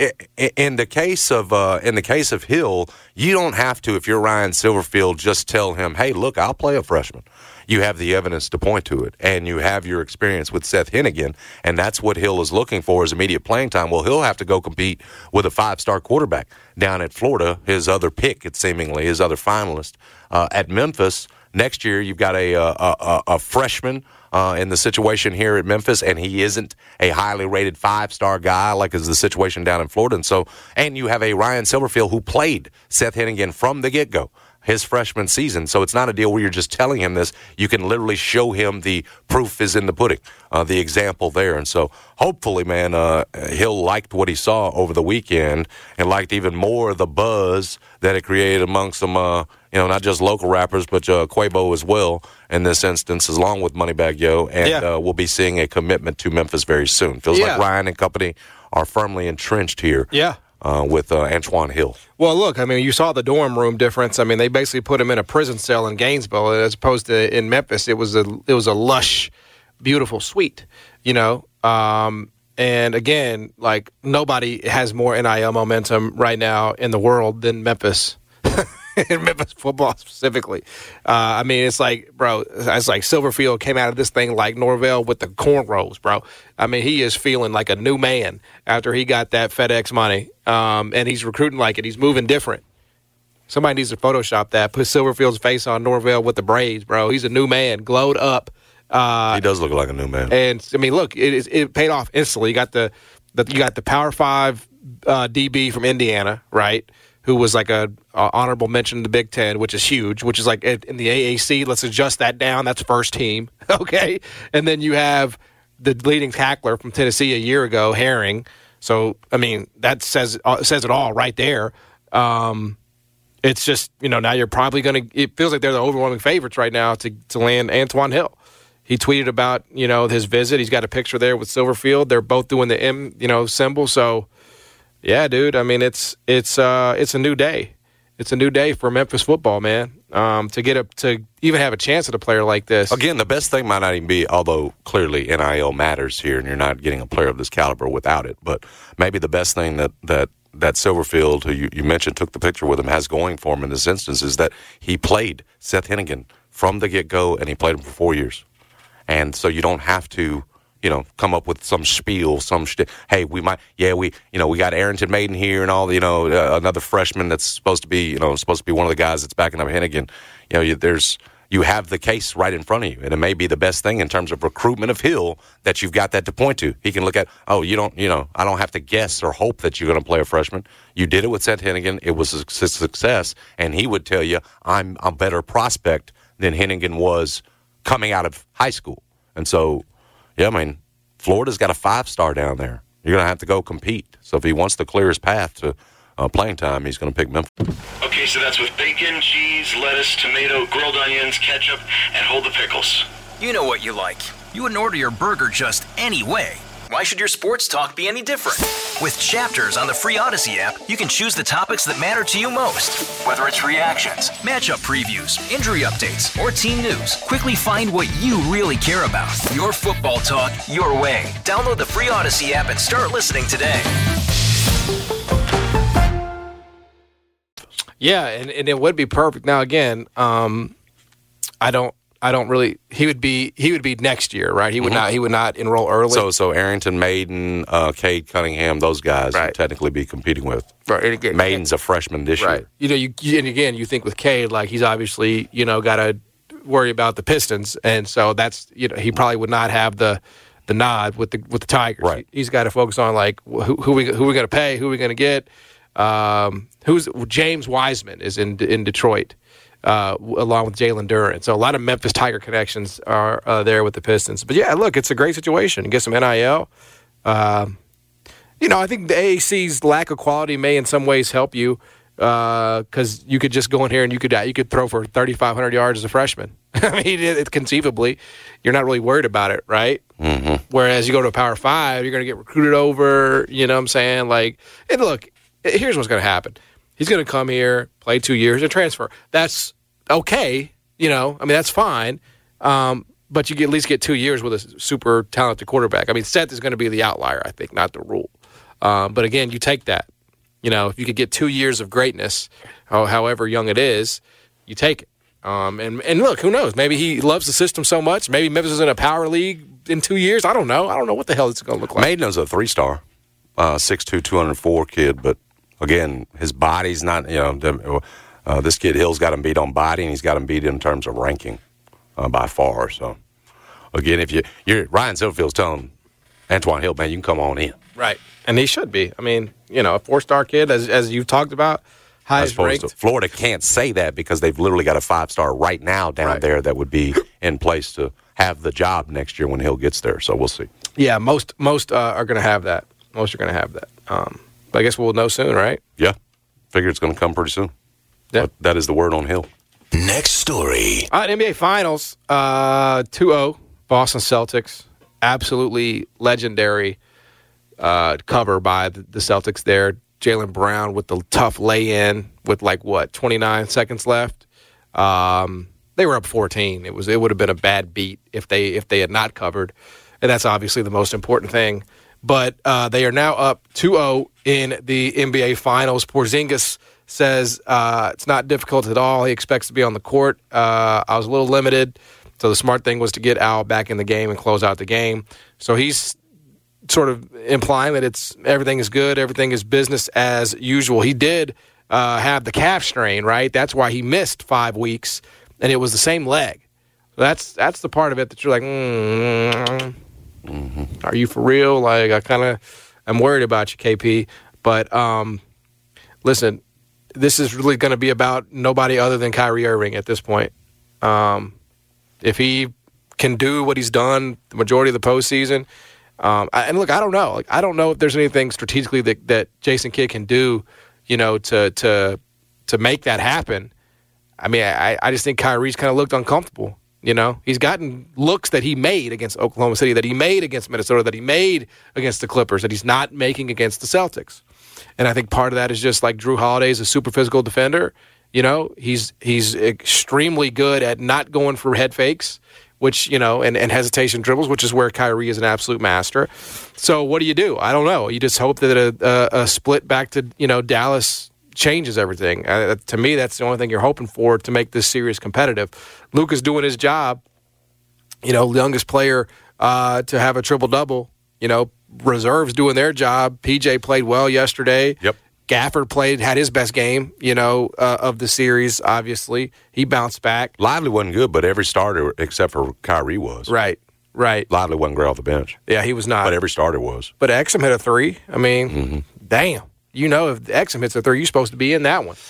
Speaker 9: In the case of uh, in the case of Hill, you don't have to, if you're Ryan Silverfield, just tell him, "Hey, look, I'll play a freshman." You have the evidence to point to it, and you have your experience with Seth Hennigan, and that's what Hill is looking for is immediate playing time. Well, he'll have to go compete with a five-star quarterback down at Florida, his other pick, it seemingly, his other finalist. Uh, at Memphis, next year you've got a, a, a, a freshman uh, in the situation here at Memphis, and he isn't a highly rated five-star guy like is the situation down in Florida. And so, and you have a Ryan Silverfield who played Seth Hennigan from the get-go his freshman season. So it's not a deal where you're just telling him this. You can literally show him the proof is in the pudding, uh, the example there. And so hopefully, man, uh, Hill liked what he saw over the weekend and liked even more the buzz that it created amongst some, uh, you know, not just local rappers, but uh, Quavo as well in this instance, along with Moneybagg Yo. And yeah. uh, we'll be seeing a commitment to Memphis very soon. Feels yeah. like Ryan and company are firmly entrenched here.
Speaker 7: Yeah.
Speaker 9: Uh, with uh, Antoine Hill.
Speaker 7: Well, look, I mean, you saw the dorm room difference. I mean, they basically put him in a prison cell in Gainesville as opposed to in Memphis. It was a it was a lush, beautiful suite, you know. Um, and again, like nobody has more N I L momentum right now in the world than Memphis. In Memphis football specifically. Uh, I mean, it's like, bro, it's like Silverfield came out of this thing like Norvell with the cornrows, bro. I mean, he is feeling like a new man after he got that FedEx money, um, and he's recruiting like it. He's moving different. Somebody needs to Photoshop that. Put Silverfield's face on Norvell with the braids, bro. He's a new man, glowed up. Uh,
Speaker 9: he does look like a new man.
Speaker 7: And, I mean, look, it, is, it paid off instantly. You got the, the, you got the Power five uh, D B from Indiana, right? Who was like a, a honorable mention in the Big Ten, which is huge, which is like in the A A C, let's adjust that down. That's first team, okay? And then you have the leading tackler from Tennessee a year ago, Herring. So, I mean, that says uh, says it all right there. Um, it's just, you know, now you're probably going to – it feels like they're the overwhelming favorites right now to, to land Antoine Hill. He tweeted about, you know, his visit. He's got a picture there with Silverfield. They're both doing the M, you know, symbol, so – yeah, dude. I mean, it's it's uh, it's a new day, It's a new day for Memphis football, man. Um, to get a to even have a chance at a player like this.
Speaker 9: Again, the best thing might not even be, although clearly N I L matters here, and you're not getting a player of this caliber without it. But maybe the best thing that that that Silverfield, who you, you mentioned took the picture with him, has going for him in this instance is that he played Seth Hennigan from the get go, and he played him for four years. And so you don't have to, you know, come up with some spiel, some sh- hey, we might, yeah, we, you know, we got Arrington Maiden here and all, you know, uh, another freshman that's supposed to be, you know, supposed to be one of the guys that's backing up Hennigan. You know, you, there's, you have the case right in front of you, and it may be the best thing in terms of recruitment of Hill that you've got that to point to. He can look at, oh, you don't, you know, I don't have to guess or hope that you're going to play a freshman. You did it with Seth Hennigan. It was a success, and he would tell you, I'm a better prospect than Hennigan was coming out of high school. And so, yeah, I mean, Florida's got a five-star down there. You're going to have to go compete. So if he wants to clear his path to uh, playing time, he's going to pick Memphis.
Speaker 11: Okay, so that's with bacon, cheese, lettuce, tomato, grilled onions, ketchup, and hold the pickles.
Speaker 12: You know what you like. You wouldn't order your burger just any way. Why should your sports talk be any different? With Chapters on the free Odyssey app, you can choose the topics that matter to you most. Whether it's reactions, matchup previews, injury updates, or team news, quickly find what you really care about. Your football talk, your way. Download the free Odyssey app and start listening today.
Speaker 7: Yeah, and, and it would be perfect. Now, again, um, I don't. I don't really. He would be. He would be next year, right? He would mm-hmm. not. He would not enroll early.
Speaker 9: So, so Arrington, Maiden, uh, Cade Cunningham, those guys
Speaker 7: right.
Speaker 9: would technically be competing with.
Speaker 7: Right. And again,
Speaker 9: Maiden's a freshman this
Speaker 7: right.
Speaker 9: year.
Speaker 7: You know, you, you and again, you think with Cade, like he's obviously, you know, got to worry about the Pistons, and so that's, you know, he probably would not have the the nod with the with the Tigers.
Speaker 9: Right.
Speaker 7: He, he's got to focus on like who, who we who we going to pay, who we going to get. Um, who's James Wiseman is in in Detroit. Uh, along with Jalen Duren. So a lot of Memphis Tiger connections are uh, there with the Pistons. But, yeah, look, it's a great situation. Get some N I L. Uh, you know, I think the A A C's lack of quality may in some ways help you because uh, you could just go in here and you could you could throw for thirty-five hundred yards as a freshman. I mean, it, it, conceivably, you're not really worried about it, right?
Speaker 9: Mm-hmm.
Speaker 7: Whereas you go to a Power Five, you're going to get recruited over, you know what I'm saying? Like, and look, here's what's going to happen. He's going to come here, play two years, and transfer. That's okay, you know. I mean, that's fine. Um, but you get, at least get two years with a super talented quarterback. I mean, Seth is going to be the outlier, I think, not the rule. Um, but again, you take that. You know, if you could get two years of greatness, however young it is, you take it. Um, and and look, who knows? Maybe he loves the system so much. Maybe Memphis is in a power league in two years. I don't know. I don't know what the hell it's going to look like.
Speaker 9: Maiden's a three-star, uh, six two, two hundred four kid, but again, his body's not, you know, uh, this kid Hill's got him beat on body, and he's got him beat in terms of ranking uh, by far. So, again, if you, you're, Ryan Silverfield's telling Antoine Hill, man, you can come on in.
Speaker 7: Right. And he should be. I mean, you know, a four-star kid, as as you've talked about, highest ranked.
Speaker 9: Florida can't say that because they've literally got a five-star right now down right. there that would be in place to have the job next year when Hill gets there. So we'll see.
Speaker 7: Yeah, most most uh, are going to have that. Most are going to have that. Um I guess we'll know soon, right?
Speaker 9: Yeah. Figure it's going to come pretty soon.
Speaker 7: Yeah.
Speaker 9: But that is the word on Hill.
Speaker 8: Next story.
Speaker 7: All right, N B A Finals, uh, two oh, Boston Celtics. Absolutely legendary uh, cover by the, the Celtics there. Jaylen Brown with the tough lay-in with, like, what, twenty-nine seconds left? Um, they were up fourteen. It was it would have been a bad beat if they if they had not covered, and that's obviously the most important thing. But uh, they are now up two oh in the N B A Finals. Porzingis says uh, it's not difficult at all. He expects to be on the court. Uh, I was a little limited, so the smart thing was to get Al back in the game and close out the game. So he's sort of implying that it's everything is good, everything is business as usual. He did uh, have the calf strain, right? That's why he missed five weeks, and it was the same leg. That's that's the part of it that you're like, mm, mm-hmm. Are you for real? Like, I kind of am worried about you, K P. But um, listen, this is really going to be about nobody other than Kyrie Irving at this point. Um, if he can do what he's done the majority of the postseason, um, I, and look, I don't know. Like, I don't know if there's anything strategically that, that Jason Kidd can do, you know, to to to make that happen. I mean, I, I just think Kyrie's kind of looked uncomfortable. You know, he's gotten looks that he made against Oklahoma City, that he made against Minnesota, that he made against the Clippers, that he's not making against the Celtics. And I think part of that is just like Drew Holiday is a super physical defender. You know, he's he's extremely good at not going for head fakes, which, you know, and, and hesitation dribbles, which is where Kyrie is an absolute master. So what do you do? I don't know. You just hope that a, a, a split back to, you know, Dallas changes everything. Uh, to me, that's the only thing you're hoping for to make this series competitive. Luka's doing his job. You know, youngest player uh, to have a triple-double. You know, reserves doing their job. P J played well yesterday.
Speaker 9: Yep.
Speaker 7: Gafford played, had his best game, you know, uh, of the series, obviously. He bounced back.
Speaker 9: Lively wasn't good, but every starter except for Kyrie was.
Speaker 7: Right, right.
Speaker 9: Lively wasn't great off the bench.
Speaker 7: Yeah, he was not.
Speaker 9: But every starter was.
Speaker 7: But Exum hit a three. I mean,
Speaker 9: mm-hmm.
Speaker 7: damn. You know, if Exum hits a three, you're supposed to be in that one.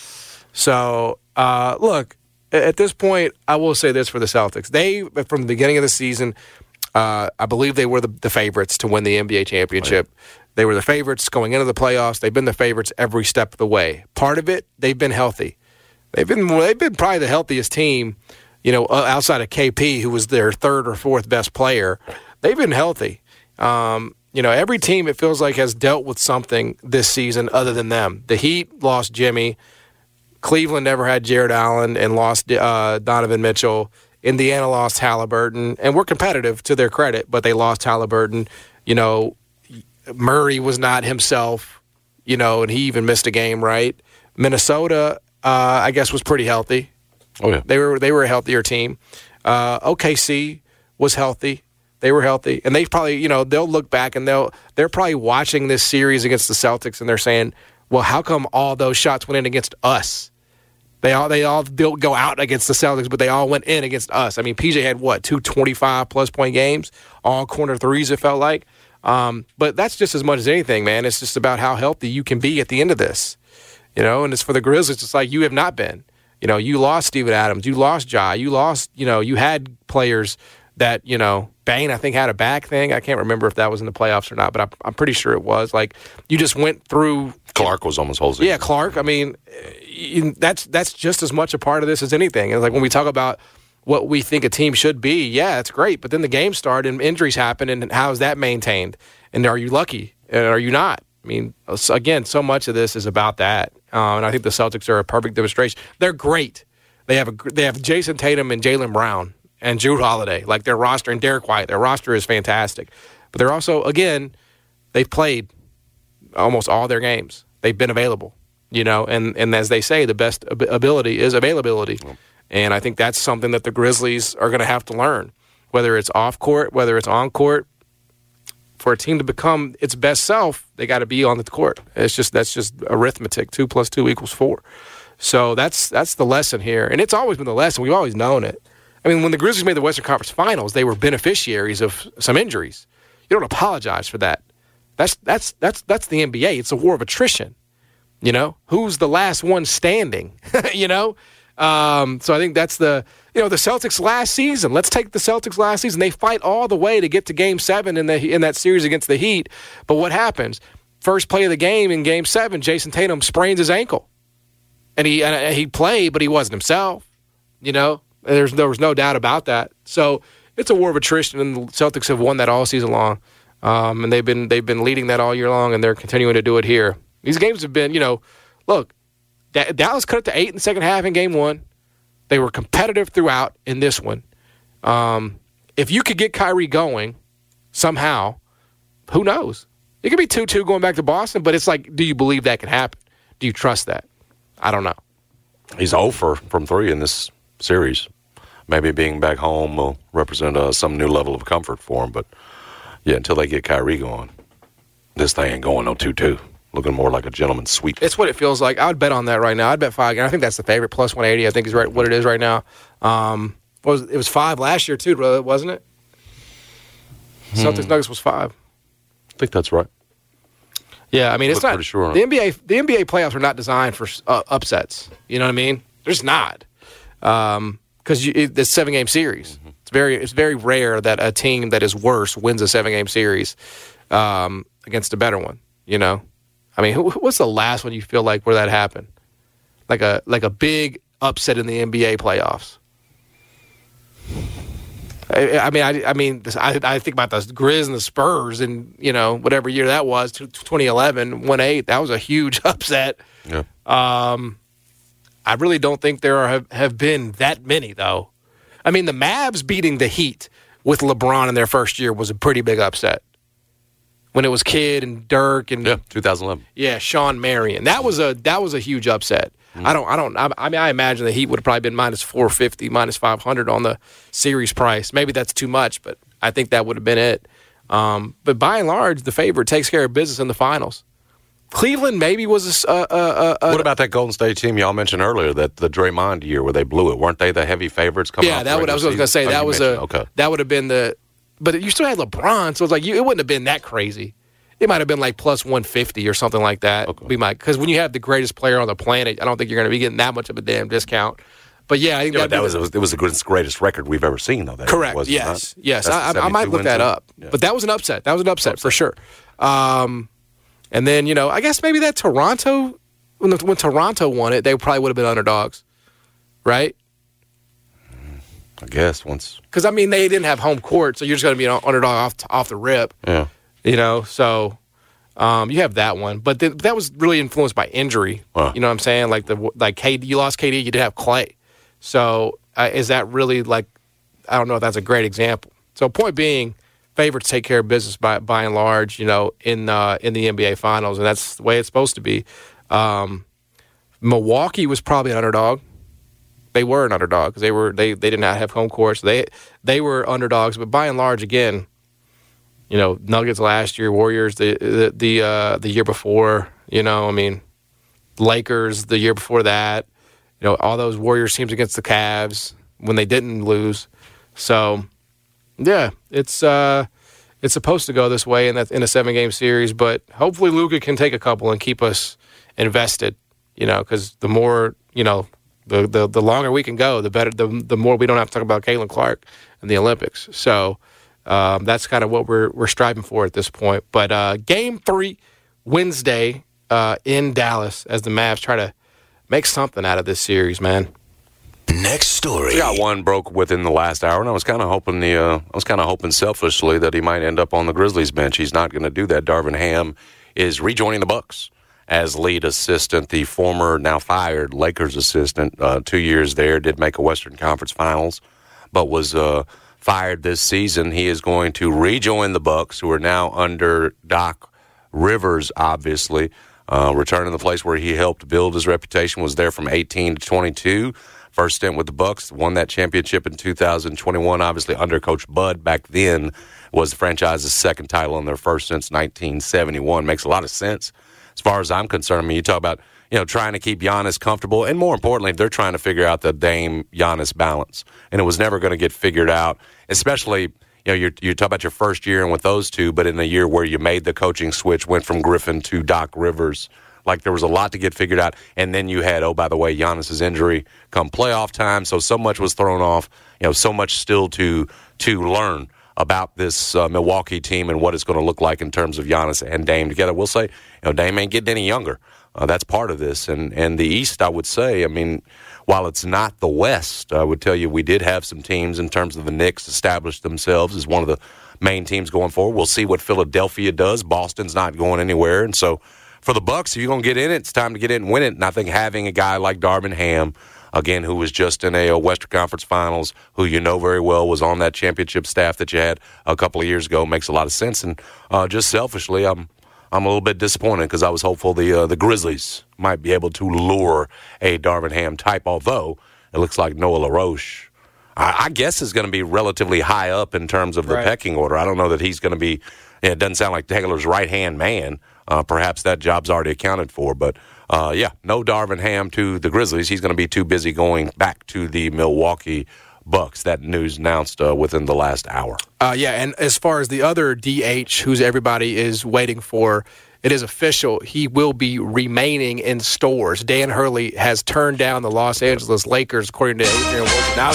Speaker 7: So, uh, look, at this point, I will say this for the Celtics. They, from the beginning of the season, uh, I believe they were the, the favorites to win the N B A championship. Oh, yeah. They were the favorites going into the playoffs. They've been the favorites every step of the way. Part of it, they've been healthy. They've been they've been probably the healthiest team, you know, outside of K P, who was their third or fourth best player. They've been healthy. Um, you know, every team, it feels like, has dealt with something this season other than them. The Heat lost Jimmy. Cleveland never had Jared Allen and lost uh, Donovan Mitchell. Indiana lost Halliburton. And we're competitive, to their credit, but they lost Halliburton. You know, Murray was not himself, you know, and he even missed a game, right? Minnesota, uh, I guess, was pretty healthy.
Speaker 9: Oh, yeah.
Speaker 7: They were they were a healthier team. Uh, O K C was healthy. They were healthy. And they probably, you know, they'll look back and they'll they're probably watching this series against the Celtics and they're saying, well, how come all those shots went in against us? They all they all don't go out against the Celtics, but they all went in against us. I mean, P J had, what, two twenty-five plus point games, all corner threes, it felt like. Um, but that's just as much as anything, man. It's just about how healthy you can be at the end of this, you know. And it's for the Grizzlies. It's like you have not been. You know, you lost Steven Adams, you lost Ja, you lost. You know, you had players that, you know, Bane, I think, had a back thing. I can't remember if that was in the playoffs or not, but I'm, I'm pretty sure it was. Like, you just went through.
Speaker 9: Clark was almost whole season.
Speaker 7: Yeah, Clark. I mean, you, that's that's just as much a part of this as anything. It's like when we talk about what we think a team should be, yeah, it's great. But then the games start and injuries happen, and how is that maintained? And are you lucky? And are you not? I mean, again, so much of this is about that. Um, and I think the Celtics are a perfect demonstration. They're great. They have a they have Jason Tatum and Jaylen Brown and Jrue Holiday. Like, their roster, and Derek White. Their roster is fantastic. But they're also, again, they've played almost all their games. They've been available, you know. And, and as they say, the best ability is availability. Mm. And I think that's something that the Grizzlies are going to have to learn, whether it's off court, whether it's on court. For a team to become its best self, they got to be on the court. It's just that's just arithmetic. Two plus two equals four. So that's that's the lesson here, and it's always been the lesson. We've always known it. I mean, when the Grizzlies made the Western Conference Finals, they were beneficiaries of some injuries. You don't apologize for that. That's that's that's that's the N B A. It's a war of attrition. You know, who's the last one standing? you know. Um, so I think that's the, you know, the Celtics last season. Let's take the Celtics last season. They fight all the way to get to Game Seven in the in that series against the Heat. But what happens? First play of the game in Game Seven, Jason Tatum sprains his ankle, and he and he played, but he wasn't himself. You know, and there's there was no doubt about that. So it's a war of attrition, and the Celtics have won that all season long, um, and they've been they've been leading that all year long, and they're continuing to do it here. These games have been, you know, look. Dallas cut it to eight in the second half in game one. They were competitive throughout in this one. Um, if you could get Kyrie going somehow, who knows? It could be two two going back to Boston, but it's like, do you believe that can happen? Do you trust that? I don't know.
Speaker 9: He's zero for from three in this series. Maybe being back home will represent uh, some new level of comfort for him. But, yeah, until they get Kyrie going, this thing ain't going no two two. Looking more like a gentleman's sweep.
Speaker 7: It's what it feels like. I would bet on that right now. I'd bet five. And I think that's the favorite. Plus one eighty, I think, is right what it is right now. Um, what was, it was five last year, too, wasn't it? Hmm. Celtics Nuggets was five.
Speaker 9: I think that's right.
Speaker 7: Yeah, I mean, it's
Speaker 9: Look
Speaker 7: not.
Speaker 9: Pretty sure
Speaker 7: the N B A The N B A playoffs are not designed for uh, upsets. You know what I mean? They're just not. Because um, it's a seven-game series. Mm-hmm. It's very it's very rare that a team that is worse wins a seven-game series um, against a better one, you know? I mean, what's the last one you feel like where that happened? Like a like a big upset in the N B A playoffs. I, I mean, I, I mean, I, I think about the Grizz and the Spurs, and you know, whatever year that was, twenty eleven, one eight. That was a huge upset.
Speaker 9: Yeah.
Speaker 7: Um, I really don't think there are, have, have been that many, though. I mean, the Mavs beating the Heat with LeBron in their first year was a pretty big upset. When it was Kidd and Dirk and
Speaker 9: yeah, twenty eleven.
Speaker 7: Yeah, Sean Marion. That was a that was a huge upset. Mm-hmm. I don't I don't I, I mean I imagine the Heat would have probably been minus four fifty, minus five hundred on the series price. Maybe that's too much, but I think that would have been it. Um, but by and large, the favorite takes care of business in the finals. Cleveland maybe was a, a, a, a
Speaker 9: What about that Golden State team y'all mentioned earlier, that the Draymond year where they blew it? Weren't they the heavy favorites coming
Speaker 7: yeah,
Speaker 9: off
Speaker 7: that
Speaker 9: the
Speaker 7: would, I was going to say
Speaker 9: oh,
Speaker 7: that was a
Speaker 9: okay.
Speaker 7: that would have been the, but you still had LeBron, so it's like you, it wouldn't have been that crazy. It might have been like plus one fifty or something like that. Okay. We might, because when you have the greatest player on the planet, I don't think you're going to be getting that much of a damn discount. But yeah, I think
Speaker 9: yeah, but that was
Speaker 7: the,
Speaker 9: it was the greatest record we've ever seen, though. That
Speaker 7: correct.
Speaker 9: was,
Speaker 7: yes.
Speaker 9: not,
Speaker 7: yes. I, I might look that up. Yeah. But that was an upset. That was an upset, upset. for sure. Um, and then, you know, I guess maybe that Toronto, when, the, when Toronto won it, they probably would have been underdogs, right?
Speaker 9: I guess once.
Speaker 7: Because, I mean, they didn't have home court, so you're just going to be an underdog off, off the rip.
Speaker 9: Yeah.
Speaker 7: You know, so um, you have that one. But th- that was really influenced by injury.
Speaker 9: Wow.
Speaker 7: You know what I'm saying? Like, the like K D, you lost K D, you didn't have Clay. So uh, is that really like, I don't know if that's a great example. So point being, favorites take care of business by by and large, you know, in uh, in the N B A Finals, and that's the way it's supposed to be. Um, Milwaukee was probably an underdog. They were an underdog because they were they they did not have home court, so they they were underdogs. But by and large, again, you know, Nuggets last year, Warriors the the the, uh, the year before, you know, I mean, Lakers the year before that. You know, all those Warriors teams against the Cavs when they didn't lose. So, yeah, it's uh, it's supposed to go this way in that in a seven game series. But hopefully, Luka can take a couple and keep us invested. You know, because the more you know, the, the the longer we can go, the better. The the more we don't have to talk about Caitlin Clark and the Olympics. So um, that's kind of what we're we're striving for at this point. But uh, game three Wednesday uh, in Dallas as the Mavs try to make something out of this series, man.
Speaker 8: Next story.
Speaker 9: We got one broke within the last hour, and I was kind of hoping the uh, I was kind of hoping selfishly that he might end up on the Grizzlies bench. He's not going to do that. Darvin Ham is rejoining the Bucks as lead assistant. The former, now fired Lakers assistant, uh, two years there, did make a Western Conference Finals, but was uh, fired this season. He is going to rejoin the Bucks, who are now under Doc Rivers, obviously. Uh, returning to the place where he helped build his reputation, was there from eighteen to twenty-two. First stint with the Bucks, won that championship in two thousand twenty-one. Obviously, under Coach Bud back then, was the franchise's second title in their first since nineteen seventy-one. Makes a lot of sense as far as I'm concerned. I mean, you talk about, you know, trying to keep Giannis comfortable, and more importantly, they're trying to figure out the Dame-Giannis balance, and it was never going to get figured out, especially. You know, you're, you're talking about your first year and with those two, but in the year where you made the coaching switch, went from Griffin to Doc Rivers, like there was a lot to get figured out. And then you had, oh, by the way, Giannis's injury come playoff time, so so much was thrown off. You know, so much still to to learn about this uh, Milwaukee team and what it's going to look like in terms of Giannis and Dame together. We'll say, you know, Dame ain't getting any younger. Uh, that's part of this. And and the East, I would say, I mean, while it's not the West, I would tell you we did have some teams in terms of the Knicks establish themselves as one of the main teams going forward. We'll see what Philadelphia does. Boston's not going anywhere. And so for the Bucks, if you're going to get in it, it's time to get in and win it. And I think having a guy like Darvin Ham, again, who was just in a, a Western Conference Finals, who you know very well was on that championship staff that you had a couple of years ago, makes a lot of sense. And uh, just selfishly, I'm I'm a little bit disappointed because I was hopeful the uh, the Grizzlies might be able to lure a Darvin Ham type, although it looks like Noah LaRoche, I, I guess, is going to be relatively high up in terms of the right. pecking order. I don't know that he's going to be, it doesn't sound like Taylor's right-hand man. Uh, perhaps that job's already accounted for. But, uh, yeah, no Darvin Ham to the Grizzlies. He's going to be too busy going back to the Milwaukee Bucks. That news announced uh, within the last hour.
Speaker 7: Uh, yeah, and as far as the other D H, who's everybody is waiting for, it is official. He will be remaining in stores. Dan Hurley has turned down the Los Angeles Lakers, according to Adrian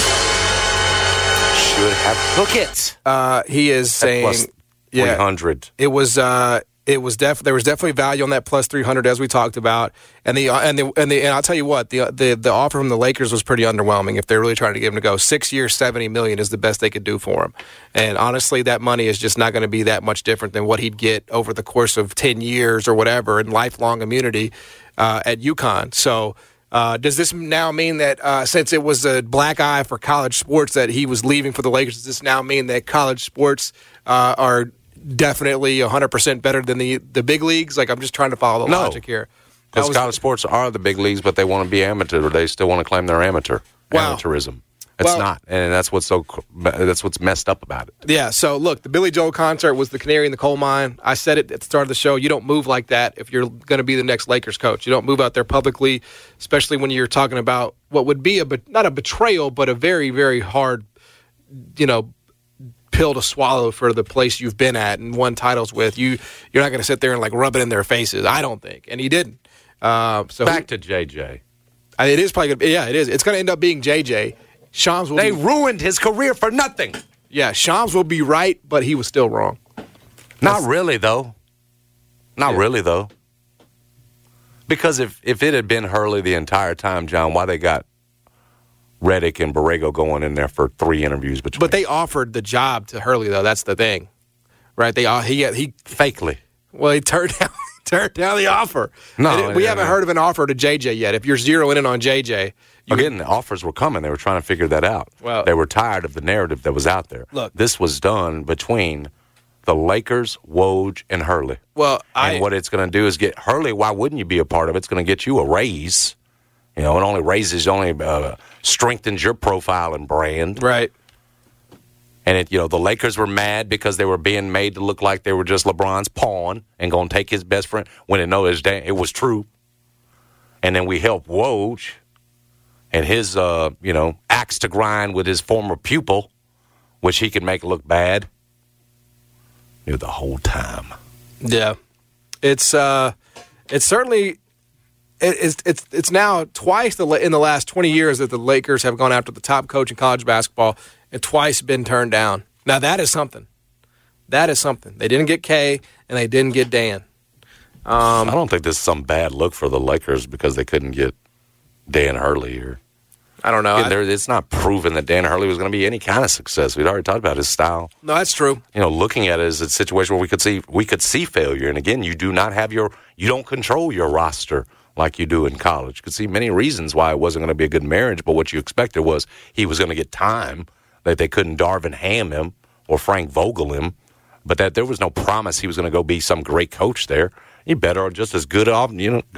Speaker 7: Wojnarowski.
Speaker 9: Should have took it.
Speaker 7: Uh, he is saying,
Speaker 9: plus three hundred.
Speaker 7: Yeah, it was. Uh, it was def there was definitely value on that plus three hundred as we talked about, and the and the and the and I'll tell you what, the the the offer from the Lakers was pretty underwhelming. If they're really trying to get him to go, six years, seventy million is the best they could do for him, and honestly, that money is just not going to be that much different than what he'd get over the course of ten years or whatever in lifelong immunity uh, at UConn. So. Uh, does this now mean that uh, since it was a black eye for college sports that he was leaving for the Lakers, does this now mean that college sports uh, are definitely one hundred percent better than the, the big leagues? Like, I'm just trying to follow the
Speaker 9: no,
Speaker 7: logic here.
Speaker 9: Because college sports are the big leagues, but they want to be amateur. They still want to claim they're amateur.
Speaker 7: Wow.
Speaker 9: Amateurism. It's
Speaker 7: well,
Speaker 9: not, and that's what's so that's what's messed up about it.
Speaker 7: Yeah. So look, the Billy Joel concert was the canary in the coal mine. I said it at the start of the show. You don't move like that if you're going to be the next Lakers coach. You don't move out there publicly, especially when you're talking about what would be a not a betrayal, but a very very hard, you know, pill to swallow for the place you've been at and won titles with. You you're not going to sit there and like rub it in their faces. I don't think, and he didn't. Uh, so
Speaker 9: back
Speaker 7: he,
Speaker 9: to J J.
Speaker 7: It is probably gonna, yeah, it is. It's going to end up being J J. Shams will
Speaker 9: they
Speaker 7: be,
Speaker 9: ruined his career for nothing.
Speaker 7: Yeah, Shams will be right, but he was still wrong.
Speaker 9: Not That's, really, though. Not
Speaker 7: yeah.
Speaker 9: really, though. Because if, if it had been Hurley the entire time, John, why they got Redick and Borrego going in there for three interviews between?
Speaker 7: But they offered the job to Hurley, though. That's the thing, right? They he he
Speaker 9: fakely.
Speaker 7: Well, he turned down turned down the offer.
Speaker 9: No,
Speaker 7: it, we
Speaker 9: yeah,
Speaker 7: haven't
Speaker 9: yeah.
Speaker 7: heard of an offer to J J yet. If you're zeroing in on J J.
Speaker 9: Again, the offers were coming. They were trying to figure that out.
Speaker 7: Well,
Speaker 9: they were tired of the narrative that was out there.
Speaker 7: Look,
Speaker 9: this was done between the Lakers, Woj, and Hurley.
Speaker 7: Well,
Speaker 9: and
Speaker 7: I,
Speaker 9: what it's going to do is get Hurley. Why wouldn't you be a part of it? It's going to get you a raise. You know, it only raises, only uh, strengthens your profile and brand.
Speaker 7: Right.
Speaker 9: And it, you know, the Lakers were mad because they were being made to look like they were just LeBron's pawn and going to take his best friend when it know it, it was true. And then we helped Woj and his, uh, you know, axe to grind with his former pupil, which he could make look bad. You know, the whole time.
Speaker 7: Yeah, it's uh, it's certainly it, it's it's it's now twice the in the last twenty years that the Lakers have gone after the top coach in college basketball and twice been turned down. Now that is something. That is something. They didn't get Kay and they didn't get Dan. Um,
Speaker 9: I don't think this is some bad look for the Lakers because they couldn't get Dan Hurley or
Speaker 7: I don't know.
Speaker 9: Again, it's not proven that Dan Hurley was going to be any kind of success. We'd already talked about his style.
Speaker 7: No, that's true.
Speaker 9: You know, looking at it as a situation where we could see we could see failure. And again, you do not have your you don't control your roster like you do in college. You could see many reasons why it wasn't going to be a good marriage, but what you expected was he was going to get time, that they couldn't Darvin Ham him or Frank Vogel him, but that there was no promise he was going to go be some great coach there. He better or just as good off, you know,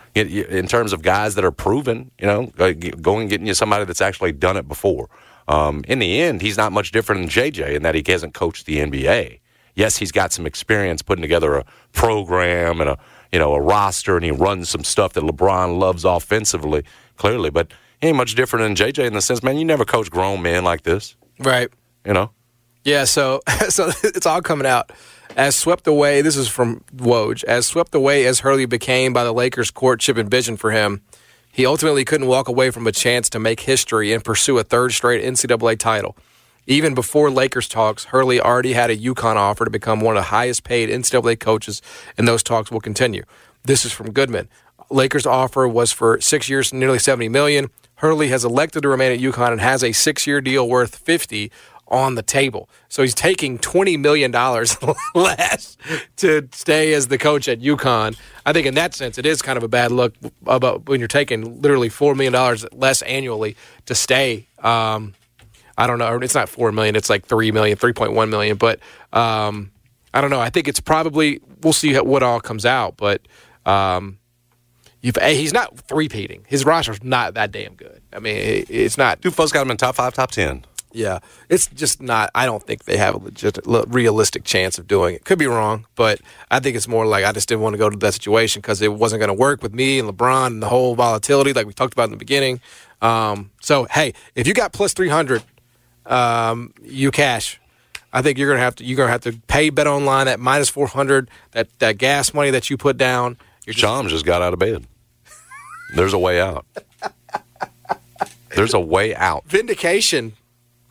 Speaker 9: in terms of guys that are proven, you know, going and getting you somebody that's actually done it before. Um, in the end, he's not much different than J J in that he hasn't coached the N B A. Yes, he's got some experience putting together a program and a, you know, a roster, and he runs some stuff that LeBron loves offensively, clearly. But he ain't much different than J J in the sense, man, you never coach grown men like this.
Speaker 7: Right.
Speaker 9: You know?
Speaker 7: Yeah, so so it's all coming out. As swept away, this is from Woj, as swept away as Hurley became by the Lakers' courtship and vision for him, he ultimately couldn't walk away from a chance to make history and pursue a third straight N C double A title. Even before Lakers talks, Hurley already had a UConn offer to become one of the highest paid N C double A coaches, and those talks will continue. This is from Goodman. Lakers' offer was for six years, nearly seventy million dollars. Hurley has elected to remain at UConn and has a six-year deal worth fifty on the table. So he's taking twenty million dollars less to stay as the coach at UConn. I think in that sense, it is kind of a bad look about when you're taking literally four million dollars less annually to stay. Um, I don't know. It's not four million dollars. It's like three million dollars, three point one million dollars. But um, I don't know. I think it's probably – we'll see what all comes out. But um, you've, he's not three-peating. His roster's not that damn good. I mean, it, it's not –
Speaker 9: Two folks got him in top five, top ten.
Speaker 7: Yeah, it's just not. I don't think they have a legit, realistic chance of doing it. Could be wrong, but I think it's more like I just didn't want to go to that situation because it wasn't going to work with me and LeBron and the whole volatility like we talked about in the beginning. Um, so hey, if you got plus three hundred, um, you cash. I think you're gonna have to. You're gonna have to pay Bet Online at minus four hundred. That that gas money that you put down.
Speaker 9: Your Chom just got out of bed. There's a way out. There's a way out.
Speaker 7: Vindication.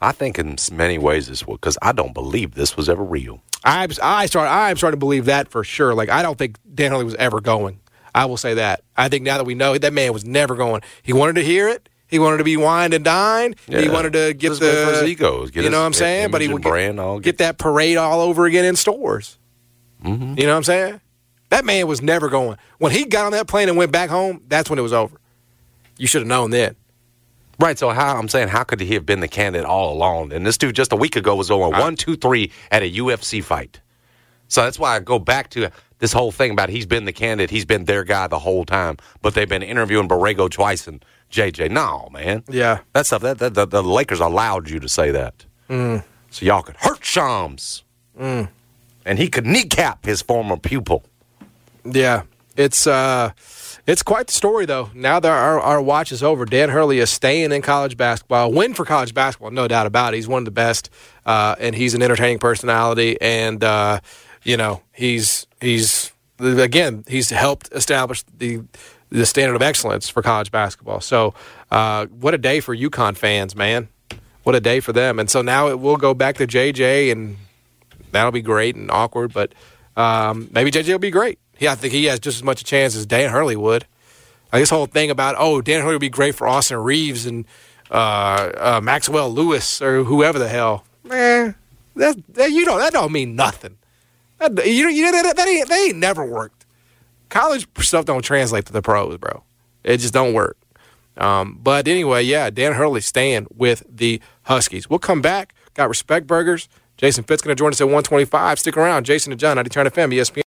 Speaker 9: I think in many ways this was because I don't believe this was ever real.
Speaker 7: I'm I start I'm starting to believe that for sure. Like I don't think Dan Hurley was ever going. I will say that. I think now that we know that man was never going. He wanted to hear it. He wanted to be wined and dined. Yeah. He wanted to get
Speaker 9: Just
Speaker 7: the
Speaker 9: for his egos. Get
Speaker 7: you know
Speaker 9: his,
Speaker 7: what I'm saying? But he would
Speaker 9: brand,
Speaker 7: get,
Speaker 9: all
Speaker 7: get that parade all over again in stores.
Speaker 9: Mm-hmm.
Speaker 7: You know what I'm saying? That man was never going. When he got on that plane and went back home, that's when it was over. You should have known then.
Speaker 9: Right, so how I'm saying, how could he have been the candidate all along? And this dude just a week ago was going one, two, three at a U F C fight. So that's why I go back to this whole thing about he's been the candidate, he's been their guy the whole time, but they've been interviewing Borrego twice and J J. No, man.
Speaker 7: Yeah.
Speaker 9: That stuff, that, that, the, the Lakers allowed you to say that.
Speaker 7: Mm.
Speaker 9: So y'all could hurt Shams.
Speaker 7: Mm.
Speaker 9: And he could kneecap his former pupil.
Speaker 7: Yeah. It's uh, it's quite the story, though. Now that our, our watch is over, Dan Hurley is staying in college basketball. A win for college basketball, no doubt about it. He's one of the best, uh, and he's an entertaining personality. And, uh, you know, he's, he's again, he's helped establish the the standard of excellence for college basketball. So uh, what a day for UConn fans, man. What a day for them. And so now it will go back to J J, and that'll be great and awkward, but um, maybe J J will be great. Yeah, I think he has just as much a chance as Dan Hurley would. Like this whole thing about, oh, Dan Hurley would be great for Austin Reeves and uh, uh, Maxwell Lewis or whoever the hell. Man, that, that you know that don't mean nothing. That, you, you that, that ain't that ain't never worked. College stuff don't translate to the pros, bro. It just don't work. Um, but anyway, yeah, Dan Hurley staying with the Huskies. We'll come back. Got Respect Burgers. Jason Fitz going to join us at one twenty-five. Stick around. Jason and John, ninety-two F M, E S P N.